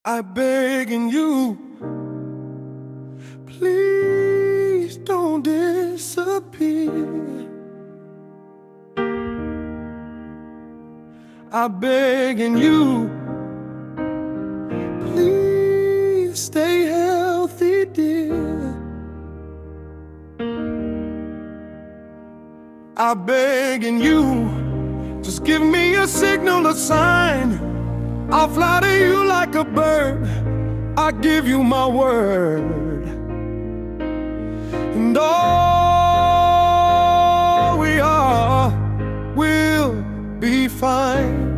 I begging you, please don't disappear. I begging you, please stay healthy, dear. I begging you, just give me a signal, a sign. I'll fly to you like a bird. I give you my word. And all we are will be fine.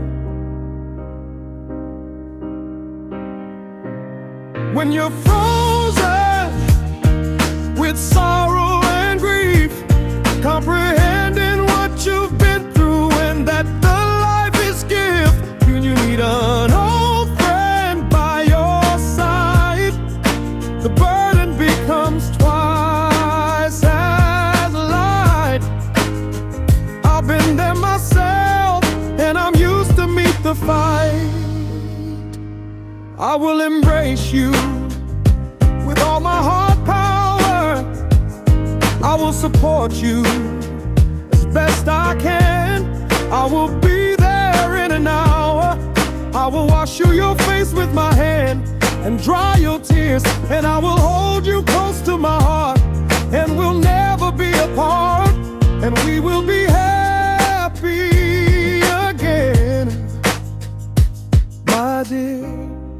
When you're frozen with sorrow and grief, comprehending what you've been through, and that the life is gift, you need an old friend by your side. The burden becomes twice as light. I've been there myself, and I'm used to meet the fight. I will embrace you with all my heart power. I will support you as best I can. I will be there in an hour. I will wash you your face with my hand and dry your tears, and I will hold you close to my heart, and we'll never be apart, and we will be happy again, my dear.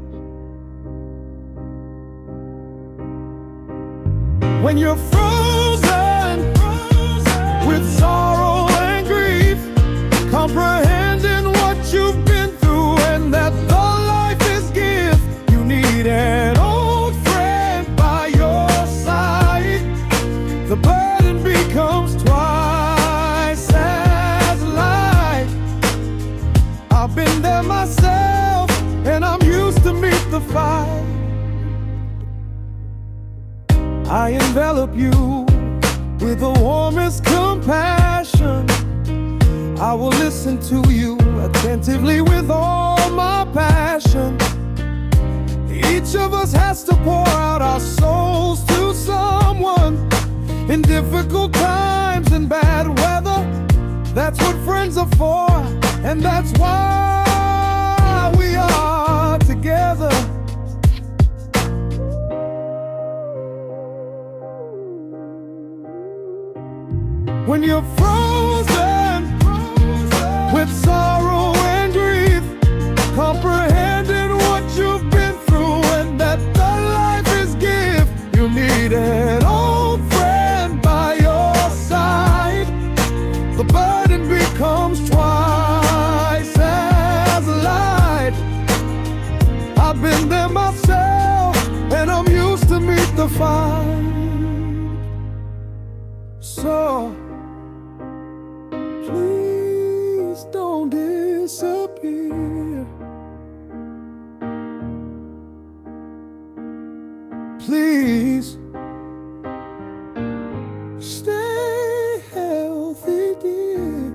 When you're frozen with sorrow and grief, comprehending what you've been through, and that the life is gift, you need an old friend by your side. The burden becomes twice as light. I've been there myself, and I'm used to meet the fight. I envelop you with the warmest compassion. I will listen to you attentively with all my passion. Each of us has to pour out our souls to someone in difficult times and bad weather. That's what friends are for, and that's why we are together. When you're frozen with sorrow and grief, comprehending what you've been through, and that the life is gift, you need an old friend by your side. The burden becomes twice as light. I've been there myself, and I'm used to meet the fight. So please don't disappear. Please stay healthy, dear.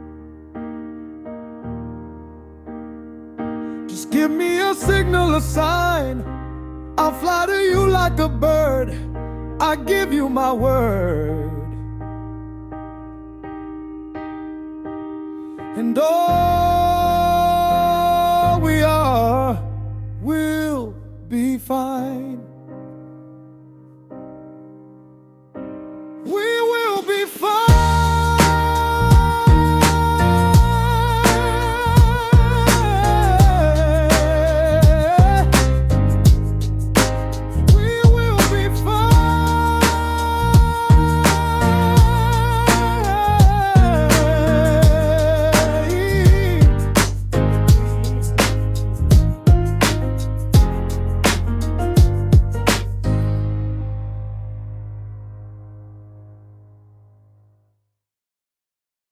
Just give me a signal, a sign. I'll fly to you like a bird. I give you my word. And all we are will be fine.